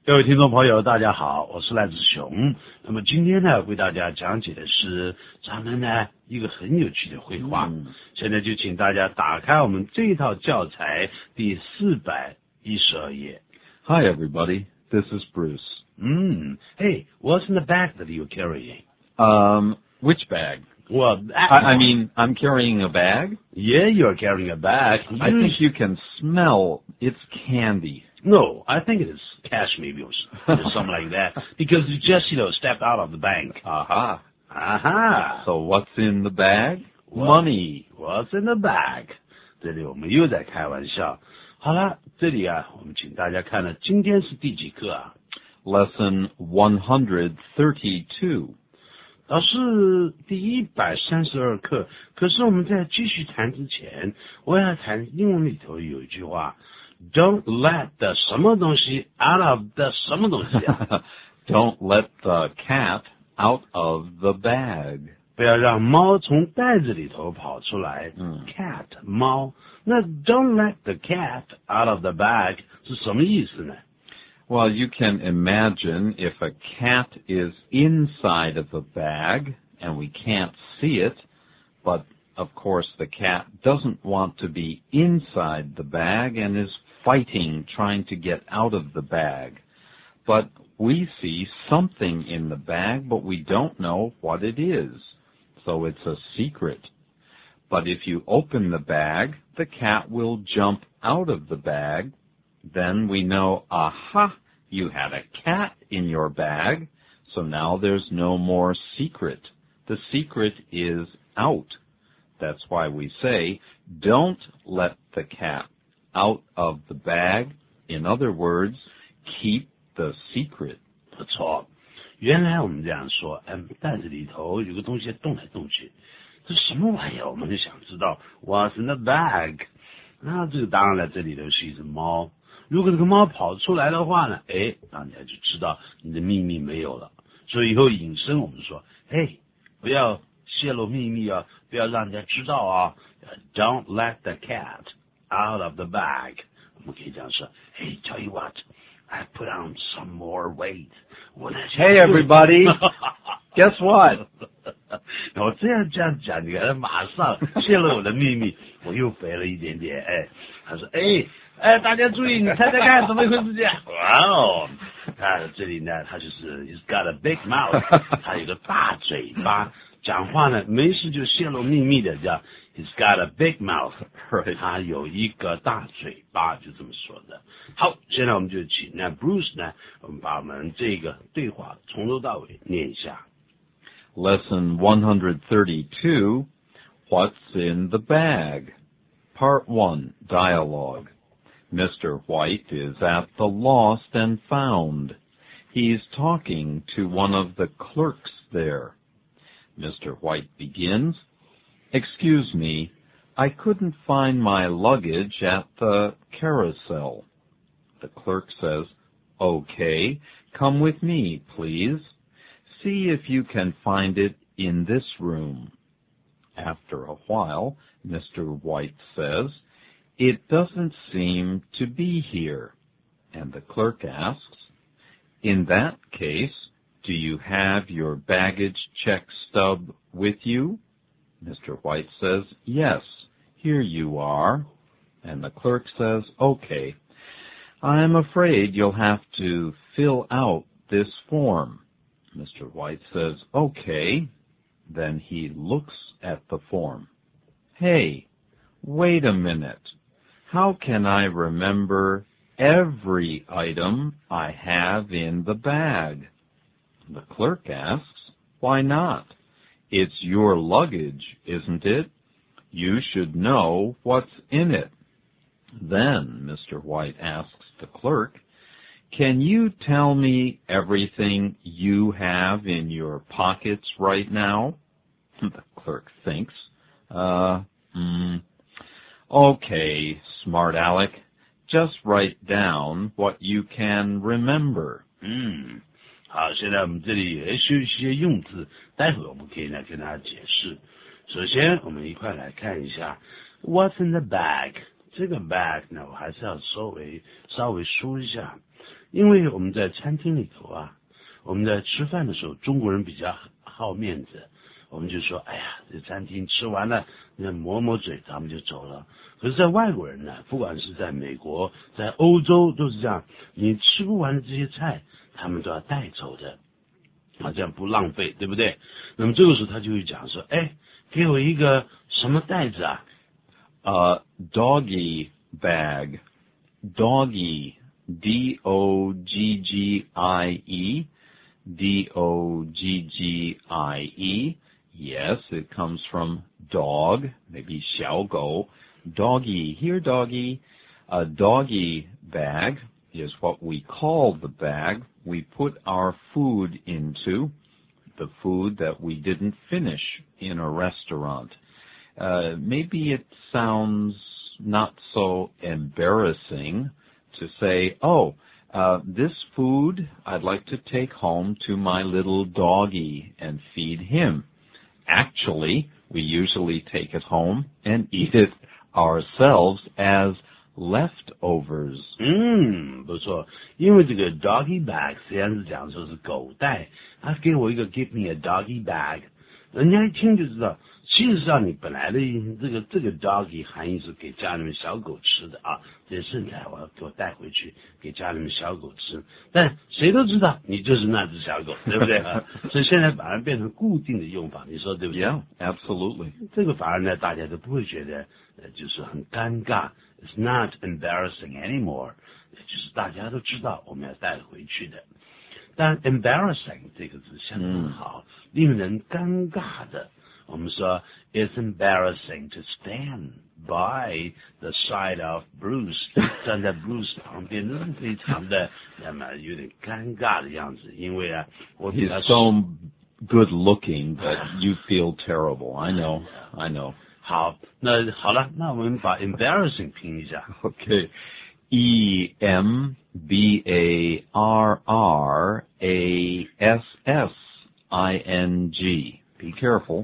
各位听众朋友大家好，我是赖子雄。那么今天呢为大家讲解的是咱们呢一个很有趣的绘画。现在就请大家打开我们这一套教材第412页。 Hi everybody, this is Bruce. Hey, what's in the bag that you're carrying? Which bag? Well, I mean, I'm carrying a bag? Yeah, you're carrying a bag. I think you can smell it's candy. No, I think it is cash maybe or something like that. Because you just, stepped out of the bank. Aha. So what's in the bag? Money. What's in the bag? 这里我们又在开玩笑。好了，这里我们请大家看了，今天是第几课啊？ Lesson 132. 老师第132课，可是我们在继续谈之前，我要谈英文里头有一句话 ，Don't let the 什么东西 out of the 什么东西 Don't let the cat out of the bag. 不要让猫从袋子里头跑出来。Cat 猫，那 Don't let the cat out of the bag 是什么意思呢 ？Well, you can imagine if a cat is inside of a bag and we can't see it, but of course the cat doesn't want to be inside the bag and is fighting, trying to get out of the bag. But we see something in the bag, but we don't know what it is. So it's a secret. But if you open the bag, the cat will jump out of the bag. Then we know, aha, you had a cat in your bag, so now there's no more secret. The secret is out. That's why we say, don't let the cat out of the bag. In other words, keep the secret. 不错，原来我们这样说，袋子里头有个东西动来动去，这什么玩意儿？我们就想知道 What's in the bag？ 那这个当然了，这里头是一只猫。如果这个猫跑出来的话呢，那你就知道你的秘密没有了。所以以后引申我们说，不要泄露秘密啊，不要让人家知道啊。Don't let the cat out of the bag。我们可以这样说，tell you what, I put on some more weight. Hey everybody, guess what? 我这样讲，你看马上泄露我的秘密，我又肥了一点点。他说，大家注意，你猜猜看，怎么回事？哇哦，这里呢，他就是 he's got a big mouth， 他有个大嘴巴，讲话呢没事就泄露秘密的，叫 he's got a big mouth， 他有一个大嘴巴，就这么说的。好，现在我们就请那 Bruce 呢，我们把我们这个对话从头到尾念一下。 Lesson 132, What's in the Bag? Part 1, Dialogue. Mr. White is at the Lost and Found. He's talking to one of the clerks there. Mr. White begins, Excuse me, I couldn't find my luggage at the carousel. The clerk says, Okay, come with me, please. See if you can find it in this room. After a while, Mr. White says, It doesn't seem to be here. And the clerk asks, In that case, do you have your baggage check stub with you? Mr. White says, Yes, here you are. And the clerk says, Okay, I'm afraid you'll have to fill out this form. Mr. White says, Okay. Then he looks at the form. Hey, wait a minute. How can I remember every item I have in the bag? The clerk asks, Why not? It's your luggage, isn't it? You should know what's in it. Then Mr. White asks the clerk, Can you tell me everything you have in your pockets right now? The clerk thinks, Okay, smart Aleck, just write down what you can remember. 好，现在我们这里有一些用字，待会我们可以来跟大家解释。首先，我们一块来看一下 What's in the bag？ 这个 bag 呢，我还是要稍微说一下，因为我们在餐厅里头啊，我们在吃饭的时候，中国人比较好面子，我们就说，哎呀，这餐厅吃完了，那抹嘴，咱们就走了。可是，在外国人呢，不管是在美国，在欧洲都是这样，你吃不完的这些菜，他们都要带走的，啊，这样不浪费，对不对？那么这个时候他就会讲说，哎，给我一个什么袋子啊 ？Doggy bag. Doggy. D-O-G-G-I-E. D-O-G-G-I-E. Yes, it comes from dog, maybe 小狗. Doggy, here doggy. A doggy bag is what we call the bag we put our food into, the food that we didn't finish in a restaurant. Maybe it sounds not so embarrassing to say, this food I'd like to take home to my little doggy and feed him. Actually, we usually take it home and eat it ourselves as leftovers. 不错，因为这个 doggy bag 实际上是讲说是狗袋，他给我一个 give me a doggy bag， 人家一听就知道，其实上你本来的这个 doggy 含义是给家里面小狗吃的啊，这些剩菜给我带回去给家里面小狗吃，但谁都知道你就是那只小狗，对不对啊？所以现在把它变成固定的用法，你说对不对 Yeah, absolutely. 这个反而呢，大家都不会觉得就是很尴尬 ，It's not embarrassing anymore， 就是大家都知道我们要带回去的。但 embarrassing 这个字相当好，令人尴尬的。我们说 It's embarrassing to stand by the side of Bruce， 站在 Bruce 旁边，那是非常的那么有点尴尬的样子，因为啊，我 He's so good looking that you feel terrible. I know. 好，那好了，那我们把 embarrassing 拼一下。 Okay. E-M-B-A-R-R-A-S-S-I-N-G. Be careful.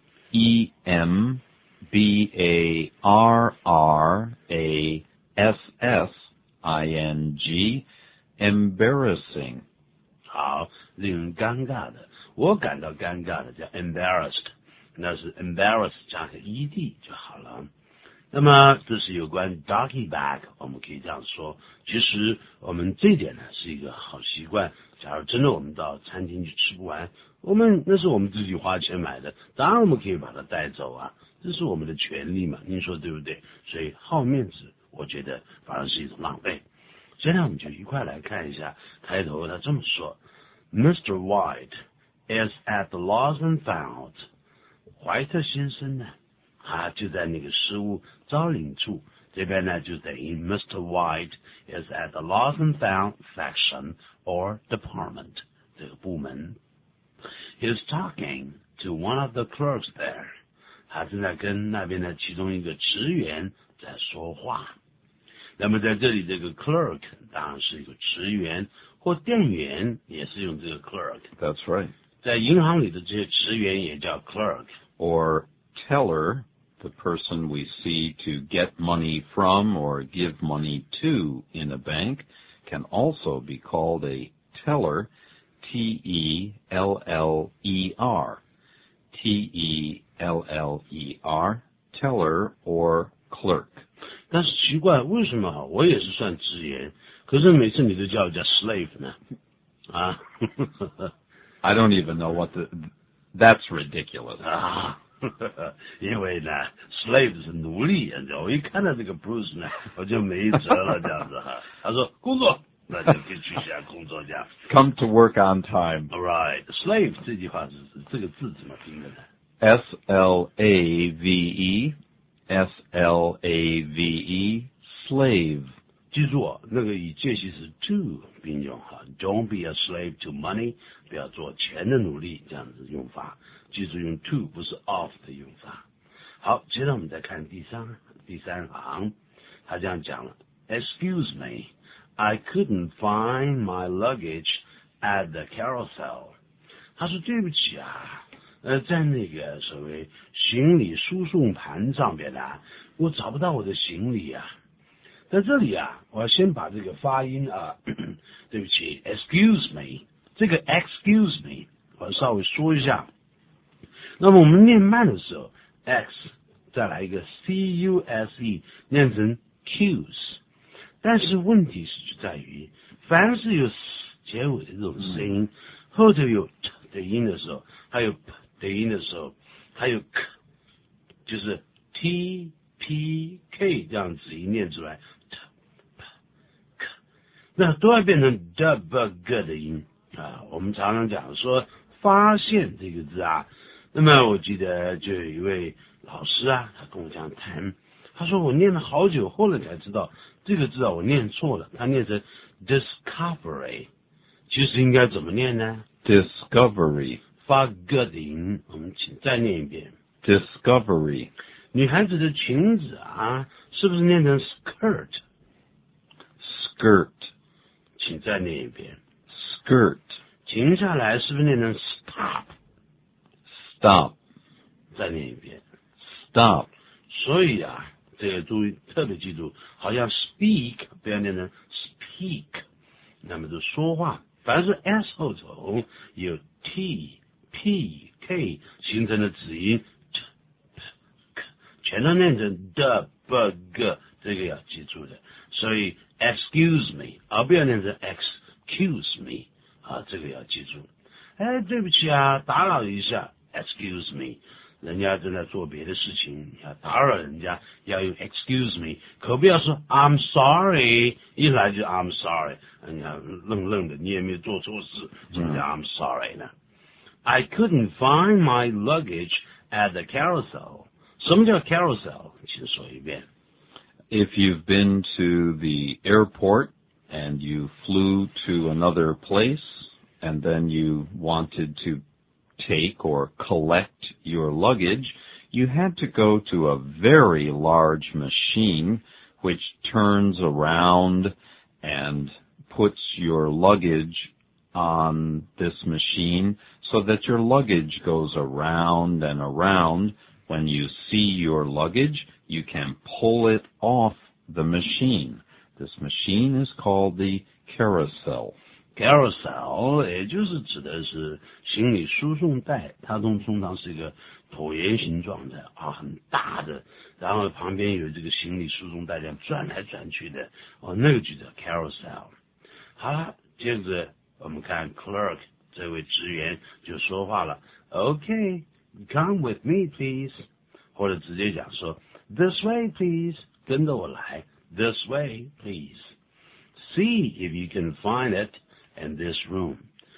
E-M-B-A-R-R-A-S-S-I-N-G. Embarrassing. 好，令人尴尬的，我感到尴尬的叫 embarrassed， 那是 embarrass 加个 ed 就好了。那么这是有关 doggy bag， 我们可以这样说。其实我们这点呢是一个好习惯。假如真的我们到餐厅去吃不完，那是我们自己花钱买的，当然我们可以把它带走啊，这是我们的权利嘛，您说对不对？所以好面子，我觉得反而是一种浪费。现在我们就一块来看一下，开头他这么说 ：Mr. White is at the lost and found。怀特先生呢，就在那个失物招领处，这边呢就等于 Mr. White is at the lost and found section or department 这个部门。He's talking to one of the clerks there。他正在跟那边的其中一个职员在说话。那么在这里这个 clerk 当然是一个职员或店员，也是用这个 clerk。 That's right. 在银行里的这些职员也叫 clerk。 Or teller, the person we see to get money from or give money to in a bank, can also be called a teller, T-E-L-L-E-R. T-E-L-L-E-R, teller or clerk. 但是奇怪，为什么我也是算职员，可是每次你都叫我叫 slave 呢？ I don't even know that's ridiculous. 因为呢 slave 是奴隶，我一看到这个 Bruce 呢，我就没辙了，这样子哈。他说工作，那就可以去下工作这样。 Come to work on time. All right, slave 这句话是这个字怎么拼的呢？ S-L-A-V-E, S-L-A-V-E, slave. 记住那个以介系词 to 并用哈 ，Don't be a slave to money， 不要做钱的奴隶，这样子用法。记住用 to 不是 of 的用法。好，接着我们再看第三行，他这样讲了 ：Excuse me, I couldn't find my luggage at the carousel。他说对不起啊， 在那个所谓行李输送盘上边呢，我找不到我的行李啊。在这里啊，我要先把这个发音啊，对不起 ，excuse me， 这个 excuse me， 我稍微说一下。那么我们念慢的时候 ，x 再来一个 cuse， 念成 cuse。但是问题是就在于，凡是有 s 结尾的这种声音，后头有 t 的音的时候，还有 p 的音的时候，还有 k， 就是 t p k 这样子一念出来 ，t p k， 那都要变成 d b g 的音啊。我们常常讲说发现这个字啊，那么我记得就有一位老师啊，他跟我这样谈，他说我念了好久，后来才知道这个字啊我念错了，他念成 discovery， 其实应该怎么念呢？ Discovery. 发 g 的音，我们请再念一遍。 Discovery. 女孩子的裙子啊，是不是念成 skirt？ Skirt. 请再念一遍。 Skirt. 停下来是不是念成 stop？ Stop. 再念一遍。 Stop. 所以啊，这个注意，特别记住，好像 speak 不要念成 speak， 那么就说话，凡是 s 后头有 t p k 形成的子音 t p k， 全都念成 d b g， 这个要记住的。所以 excuse me， 而不要念成 excuse me 啊，这个要记住。哎，对不起啊，打扰一下 excuse me。人家正在做别的事情，要打扰人家，要用 excuse me， 可不要说 I'm sorry， 一来就 I'm sorry， 人家愣愣的，你也没有做错事，怎么叫 I'm sorry 呢？ I couldn't find my luggage at the carousel。 什么叫 carousel？ 请说一遍。 If you've been to the airport and you flew to another place and then you wanted to take or collect your luggage, you had to go to a very large machine which turns around and puts your luggage on this machine so that your luggage goes around and around. When you see your luggage, you can pull it off the machine. This machine is called the carousel. Carousel 也就是指的是行李输送带，它通常是一个椭圆形状的啊，很大的，然后旁边有这个行李输送带这样转来转去的，哦，那个就叫 carousel。 好了，接着我们看 clerk 这位职员就说话了 ，Okay, come with me please， 或者直接讲说 This way please， 跟着我来 This way please。See if you can find it.In this room，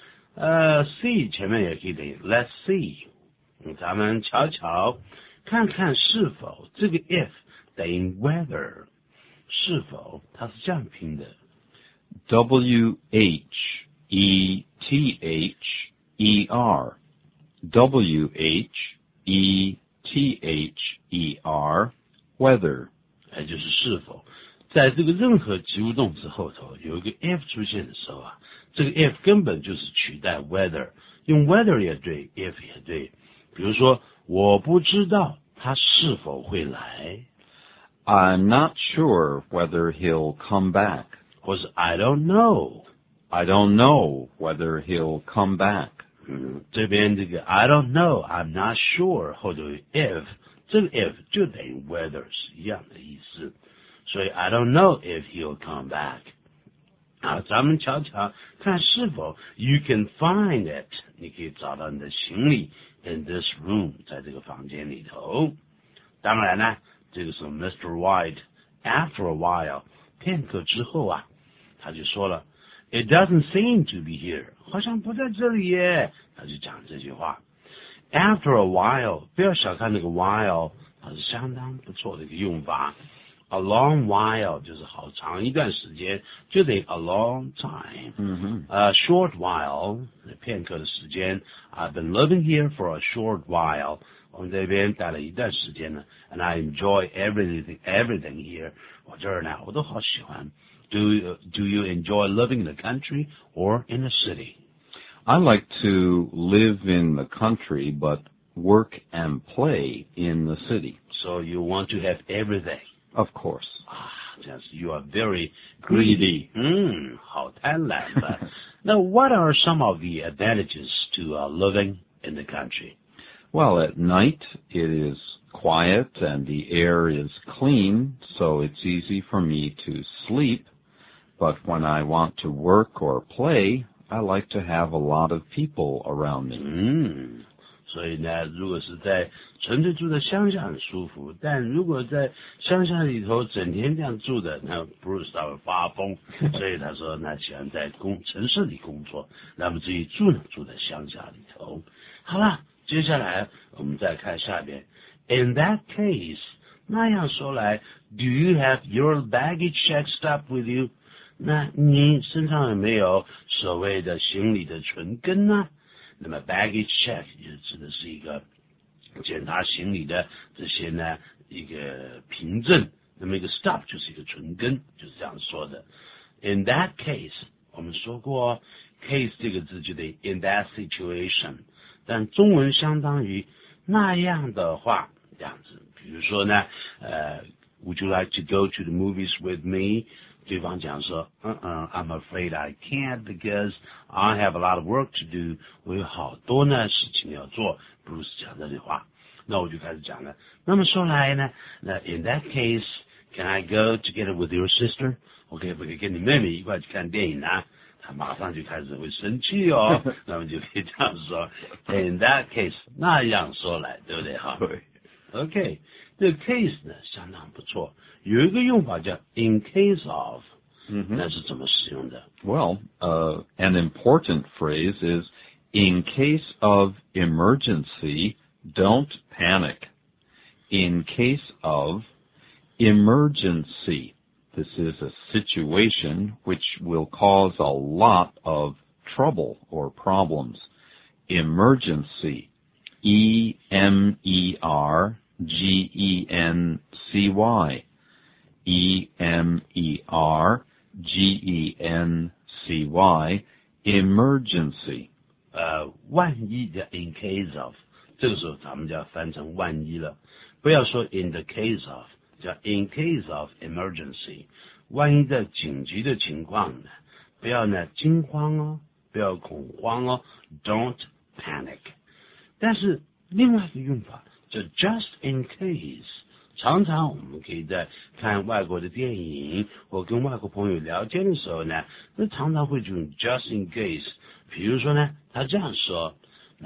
see 前面也可以等于 let's see， 咱们瞧瞧，看看是否这个 if 等于 whether， 是否它是这样拼的 WHETHER WHETHER weather， 也就是是否。在这个任何及物动词后头有一个 if 出现的时候啊，这个 if 根本就是取代 whether， 用 whether 也对 if 也对。比如说我不知道他是否会来， I'm not sure whether he'll come back， 或是 I don't know whether he'll come back。 这边这个 I don't know I'm not sure 后头有 if， 这个 if 就等于 whether 是一样的意思。所以 I don't know if he'll come back。 啊，咱们瞧瞧看是否 you can find it， 你可以找到你的行李 in this room， 在这个房间里头。当然呢，这个时候 Mr. White after a while 片刻之后啊，他就说了 It doesn't seem to be here， 好像不在这里耶，他就讲这句话。After a while， 不要小看那个 while， 它是相当不错的一个用法。A long while 就是好长一段时间，就得 a long time。short while 片刻的时间。I've been living here for a short while， 我们这边待了一段时间了。And I enjoy everything here。我这儿呢，我都好喜欢。Do you enjoy living in the country or in the city? I like to live in the country, but work and play in the city. So you want to have everything. Of course. Yes, you are very greedy. 好贪婪的。Now, what are some of the advantages to living in the country? Well, at night it is quiet and the air is clean, so it's easy for me to sleep. But when I want to work or play, I like to have a lot of people around me. 所以呢，如果是在纯粹住在乡下很舒服，但如果在乡下里头整天这样住的，那Bruce他会发疯。所以他说，那喜欢在城市里工作，那么至于住呢，住在乡下里头。好了，接下来我们再看下边。In that case， 那样说来 ，Do you have your baggage checked up with you？ 那你身上有没有所谓的行李的存根呢？那么 baggage check 也指的是一个检查行李的这些呢一个凭证，那么一个 stop 就是一个存根，就是这样说的。In that case， 我们说过 case 这个字就得 in that situation， 但中文相当于那样的话这样子。比如说呢，Would you like to go to the movies with me？对方讲说I'm afraid I can't because I have a lot of work to do. 我有好多呢事情要做。Bruce 讲这句话，那我就开始讲了。那么说来呢，那 in that case, can I go together with your sister? 我可不可以跟你妹妹一块去看电影呢？他马上就开始会生气哦。那么就可以这样说 ，in that case， 那样说来，对不对？哈， 对。 OK， 这个 case 呢相当不错。有一个用法叫 in case of， 那是怎么使用的？ Well, an important phrase is, in case of emergency, don't panic. In case of emergency, this is a situation which will cause a lot of trouble or problems. Emergency, E-M-E-R-G-E-N-C-Y. E-M-E-R-G-E-N-C-Y, emergency. 万一的 in case of， 这个时候咱们就要翻成万一了，不要说 in the case of， 叫 in case of emergency。万一的紧急的情况呢，不要呢惊慌哦，不要恐慌哦 ，don't panic。但是另外一个用法叫 just in case。常常我们可以在看外国的电影或跟外国朋友聊天的时候呢，那常常会用 just in case。比如说呢，他这样说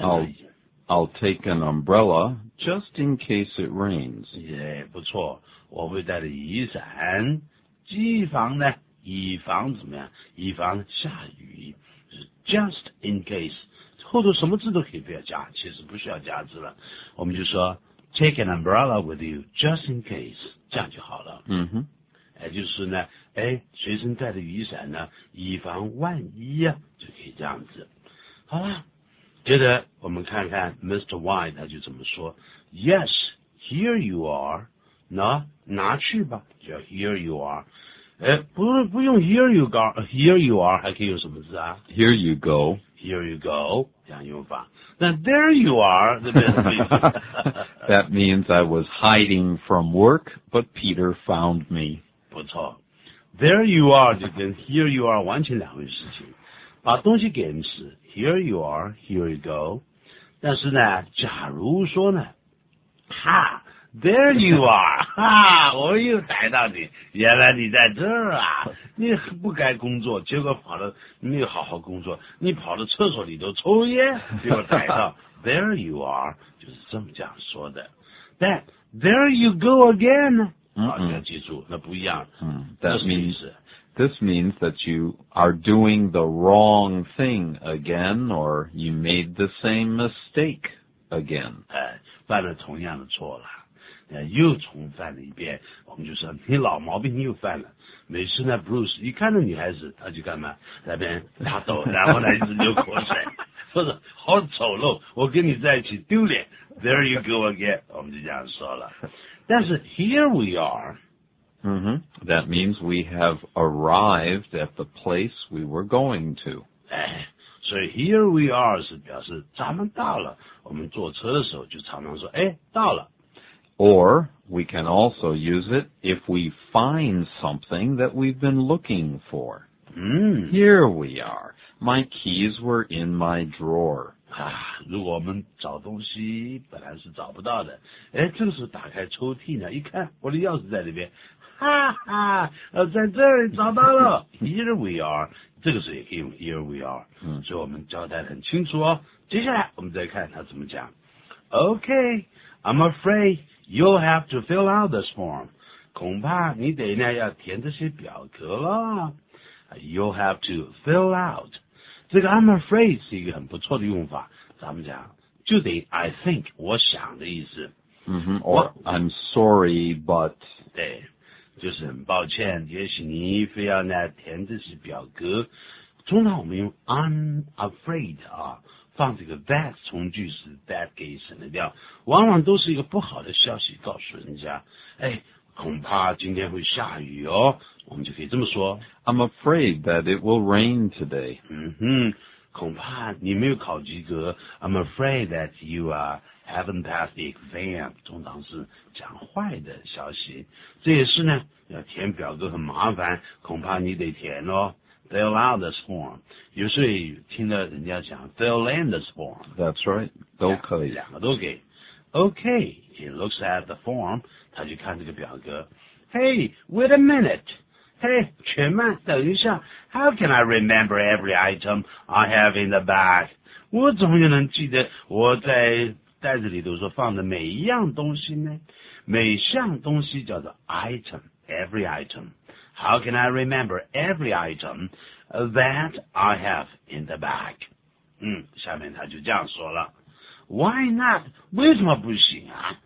I'll take an umbrella just in case it rains. 也不错，我会带着雨伞，以防呢，以防怎么样？以防下雨。just in case 后头什么字都可以不要加，其实不需要加字了，我们就说Take an umbrella with you just in case， 这样就好了。就是呢，随身带着雨伞呢，以防万一啊，就可以这样子。好了，接着我们看看 Mr. White 他就怎么说 ：Yes, here you are。拿去吧，叫 here you are。不用 here you go，here you are 还可以有什么字啊 ？Here you go。 Here you go， 这样用法。那 there you are， 这边是意思。 That means I was hiding from work, but Peter found me. 不错 ，there you are 就跟 here you are 完全两回事情。把东西给人是 here you are，here you go。但是呢，假如说呢，There you are， 我又逮到你，原来你在这儿啊！你不该工作，结果没有好好工作，你跑到厕所里头抽烟，结果逮到。There you are， 就是这么这样说的。但 There you go again， 你要记住，那不一样。 This means that you are doing the wrong thing again, or you made the same mistake again. 犯了同样的错了。又重犯了一遍，我们就说你老毛病又犯了。每次呢 ，Bruce 一看到女孩子，他就干嘛？在那边发抖，然后呢一直流口水，说是好丑陋，我跟你在一起丢脸。There you go again， 我们就这样说了。但是 here we are， That means we have arrived at the place we were going to. 所以 here we are 是表示咱们到了。我们坐车的时候就常常说，到了。 Or we can also use it if we find something that we've been looking for. Here we are. My keys were in my drawer. 如果我们找东西本来是找不到的，这个时候打开抽屉呢，一看我的钥匙在里边，在这里找到了。Here we are， 这个时候也可以用 here we are。所以我们交代得很清楚哦。接下来我们再看他怎么讲。Okay, I'm afraid you'll have to fill out this form. 恐怕你得呢要填这些表格了。You'll have to fill out。这个 I'm afraid 是一个很不错的用法，咱们讲就得 I think 我想的意思。 Or I'm sorry, but 对，就是很抱歉，也许你非要呢填这些表格。通常我们用 I'm afraid 放这个 that 从句式 that 给省略掉，往往都是一个不好的消息告诉人家，恐怕今天会下雨哦，我们就可以这么说。 I'm afraid that it will rain today. 恐怕你没有考及格。I'm afraid that you haven't passed the exam。通常是讲坏的消息。这也是呢，要填表格很麻烦，恐怕你得填哦。Fill out this form。有时候听到人家讲 fill in this form。 That's right， 都可以。 两个都给。Okay, he looks at the form。他去看这个表格。Hey, wait a minute。Hey, 全慢，等一下。How can I remember every item I have in the bag？ 我怎么能记得我在袋子里头所放的每一样东西呢？每项东西叫做 item，every item。How can I remember every item that I have in the bag？ 下面他就这样说了。Why not？ 为什么不行啊？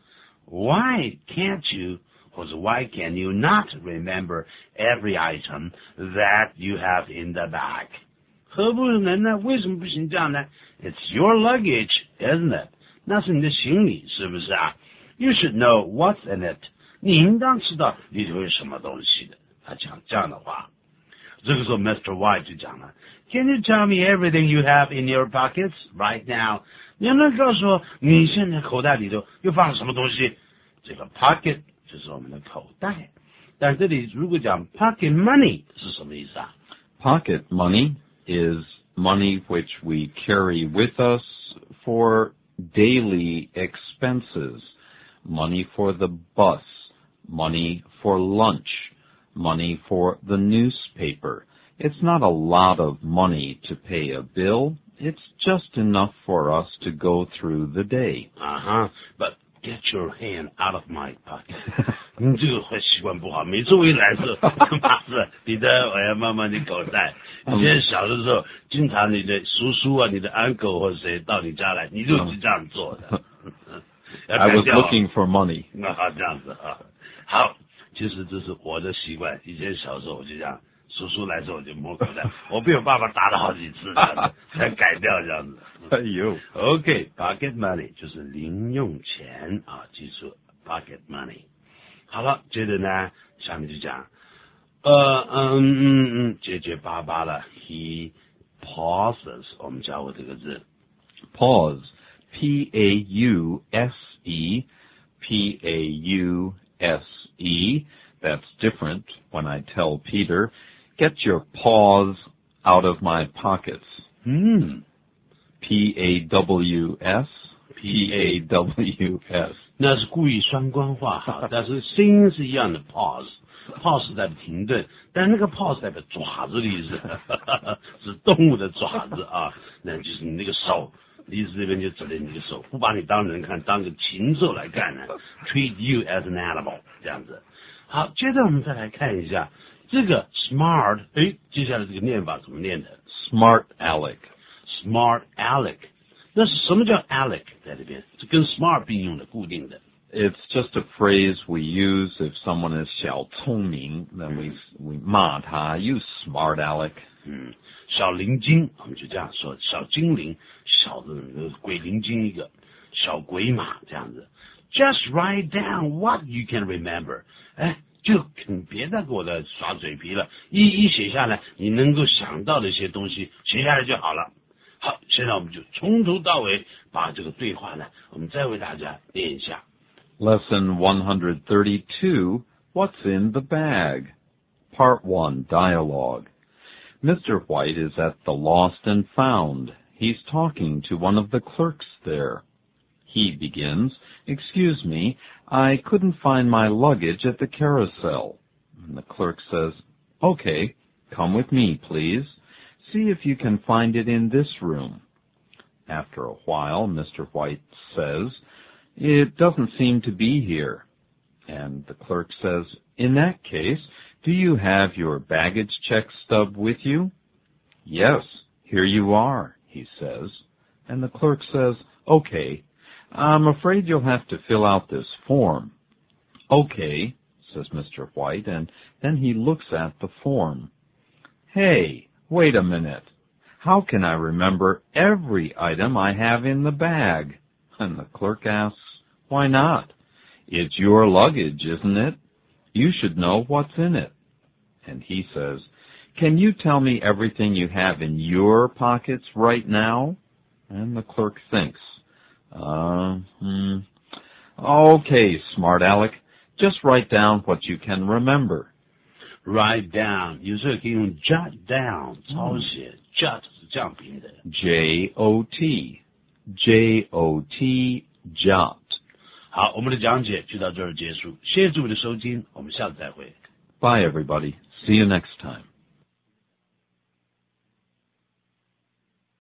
Why can't you？或者 Why can you not remember every item that you have in the bag？ 何不能呢？为什么不行这样呢？ It's your luggage, isn't it？ 那是你的行李，是不是啊？ You should know what's in it。 你应当知道里头有什么东西的。他讲这样的话，这个时候 Mr. White 就讲了 Can you tell me everything you have in your pockets right now？ 你能告诉我你现在口袋里头又放了什么东西？这个 pocket就是我们的口袋，但这里如果讲 pocket money 是什么意思啊？ Pocket money is money which we carry with us for daily expenses. Money for the bus, money for lunch, money for the newspaper. It's not a lot of money to pay a bill. It's just enough for us to go through the day. But get your hand out of my pocket. 你这个坏习惯不好，每次我一来的时候，妈是你的，我要慢慢的口袋。以前小的时候，经常你的叔叔啊、你的 uncle 或者谁到你家来，你就是这样做的。 I was looking for money. 这样子啊。好，其实这是我的习惯。以前小时候我就这样，叔叔来的时候我就摸口袋，我被我爸爸打了好几次，这样子才改掉这样子。 哎呦 ，OK， pocket money 就是零用钱啊，记住 pocket money。好了，接着呢，下面就讲，结结巴巴了 ，he pauses， 我们教过这个字 ，pause。P-A-U-S-E, P-A-U-S-E. That's different when I tell Peter, get your paws out of my pockets. P-A-W-S, P-A-W-S. 那是故意双关化哈，但是声音是一样的 pause 代表停顿，但那个 pause 代表爪子的意思，是动物的爪子啊，那就是你那个手。意思这边就指的你的手，不把你当人看，当个禽兽来看呢 ，treat you as an animal 这样子。好，接着我们再来看一下这个 smart， 接下来这个念法怎么念的 ？Smart Alec。Smart Alec， 那是什么叫 Alec 在这边？是跟 smart 并用的，固定的。 It's just a phrase we use if someone is 小聪明 then we 骂他 you smart Alec。 小灵精，我们就这样说，小精灵，小的鬼灵精一个，小鬼马这样子。Just write down what you can remember， 就别再给我的耍嘴皮了，一写下来，你能够想到的一些东西写下来就好了。 好，现在我们就从头到尾把这个对话呢，我们再为大家念一下。 Lesson 132, What's in the Bag? Part 1, Dialogue. Mr. White is at the Lost and Found. He's talking to one of the clerks there. He begins, "Excuse me, I couldn't find my luggage at the carousel." And the clerk says, "Okay, come with me, please. See if you can find it in this room." After a while, Mr. White says, "It doesn't seem to be here." And the clerk says, "In that case, do you have your baggage check stub with you?" "Yes, here you are," he says. And the clerk says, "Okay, I'm afraid you'll have to fill out this form." "Okay," says Mr. White, and then he looks at the form. "Hey, wait a minute. How can I remember every item I have in the bag?" And the clerk asks, "Why not? It's your luggage, isn't it? You should know what's in it." And he says, "Can you tell me everything you have in your pockets right now?" And the clerk thinks, "Okay, smart Aleck, just write down what you can remember." Write down 有时候可以用 jot down 抄写 jot 是这样拼的 J-O-T jot。 好，我们的讲解就到这儿结束，谢谢诸位的收听，我们下次再会。 Bye everybody. See you next time.